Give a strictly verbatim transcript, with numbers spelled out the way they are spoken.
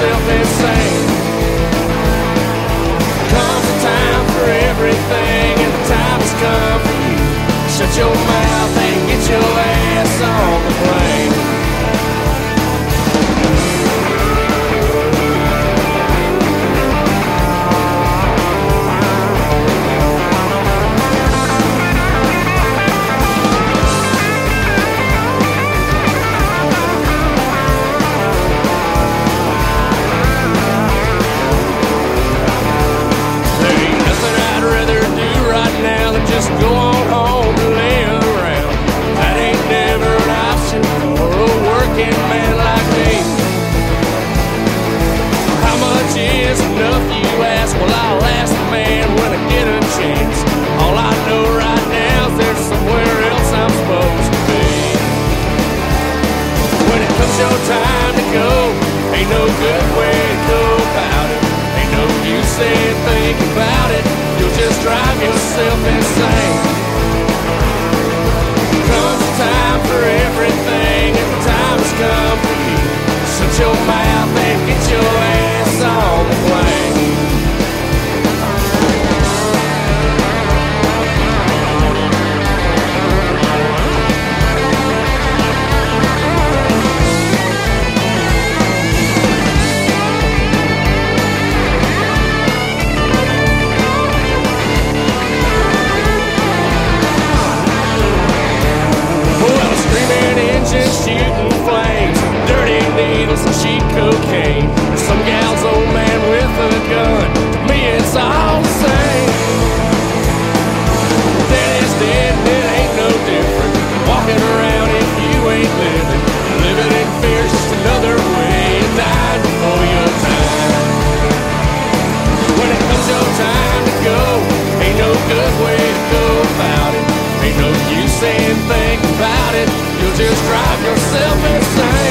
yourself insane. Comes a time for everything, and the time has come for you. Shut your mouth and get your ass on the plane. Just go on home and lay around. That ain't never an option for a working man like me. How much is enough, you ask? Well, I'll ask the man when I get a chance. All I know right now is there's somewhere else I'm supposed to be. When it comes your time to go, ain't no good way to go about it. Ain't no use saying think about it. You'll just drive yourself insane. Comes a time for everything, and the time has come for you. Shut your mouth and get your ass on the plane. Shooting flames, dirty needles and cheap cocaine. Some gal's old man with a gun. To me it's all the same. Dead is dead and it ain't no different. Walking around if you ain't living. Living in fear's just another way of dying before your time. When it comes your time to go, ain't no good way to go about it. Ain't no use saying think about it. You'll just drive yourself insane.